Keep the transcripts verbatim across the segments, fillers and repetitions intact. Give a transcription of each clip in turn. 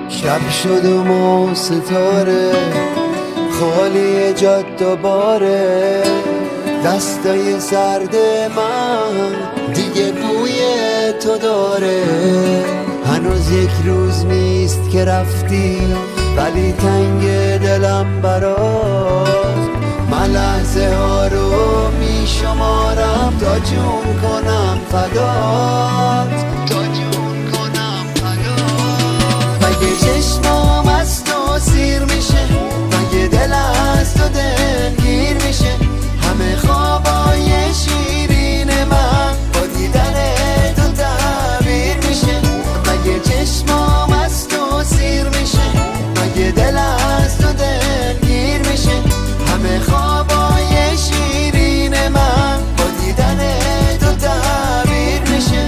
شب شد و ما ستاره خالی جاد و باره، دستای سرد من دیگه بوی تو داره. هنوز یک روز نیست که رفتی ولی تنگ دلم برات. من لحظه ها رو می شمارم تا جون کنم فدات، تا جون کنم فدات. مگه چشمام از تو سیر میشه، مگه دل از تو دلگیر میشه، همه خوابای شیرین من با دیدن تو تعبیر میشه. مگه چشمام از تو سیر میشه، مگه دل از تو دلگیر میشه، همه خوابای شیرین من با دیدن تو تعبیر میشه.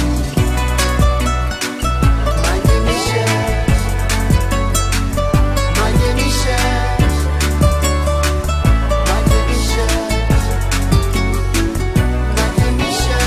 مگه میشه، مگه میشه، مگه میشه، مگه میشه.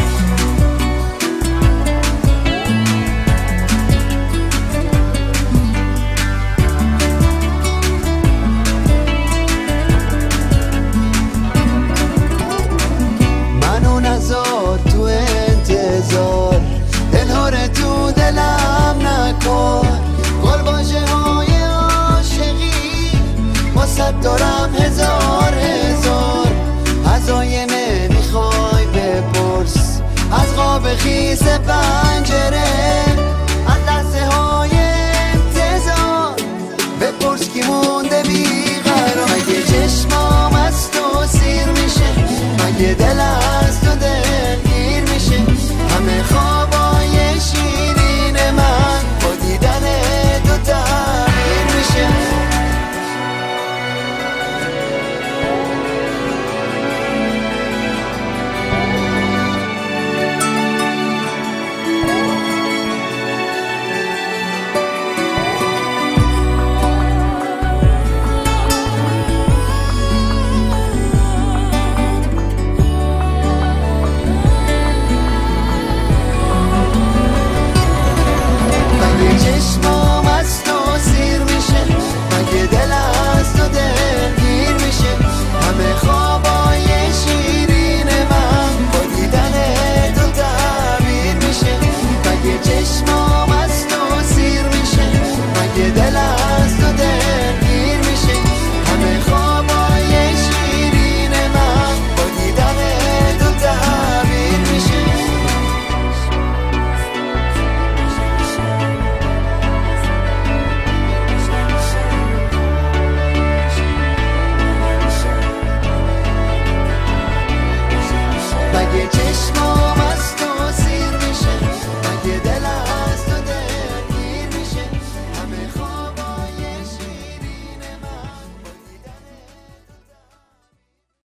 منو نذار تو انتظار، دلهاره تو دلم نکن. گل باشه های عاشقی واسه دارم هزار هزار. از آینه میخوای بپرس، از قاب خیس پنجره، از لحظه های انتظار بپرس کی مونده بیقرار. مگه چشمام از تو سیر میشه، مگه دلم